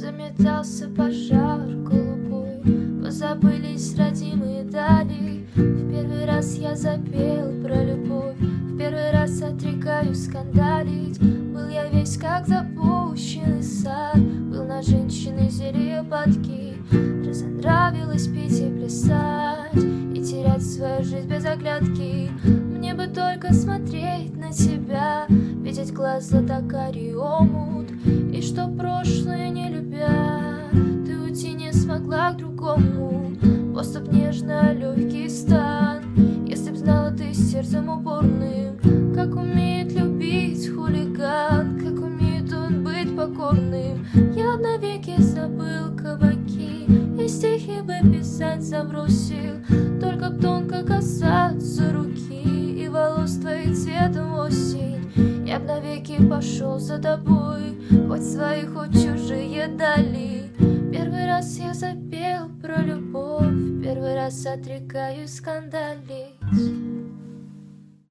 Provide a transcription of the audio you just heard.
заметался пожар голубой, позабылись родимые дали. В первый раз я запел про любовь, в первый раз отрекаюсь скандалить. Был я весь как запущенный сад, был на женщины зелье подки. Разонравилось пить и плясать, и терять свою жизнь без оглядки. Мне бы только смотреть на тебя, видеть глаз златокарий омут, и что прошлое не любя, ты уйти не смогла к другому. Поступ нежно, легкий стан, если б знала ты сердцем упорным, как умеет любить хулиган, как умеет он быть покорным. Я навеки забыл кабаки, и стихи бы писать забросил, только б тонко касаться руки и волос твоих цветом осень. Я б навеки пошел за тобой, хоть свои, хоть чужие дали. Первый раз я запел про любовь, первый раз отрекаюсь скандалить.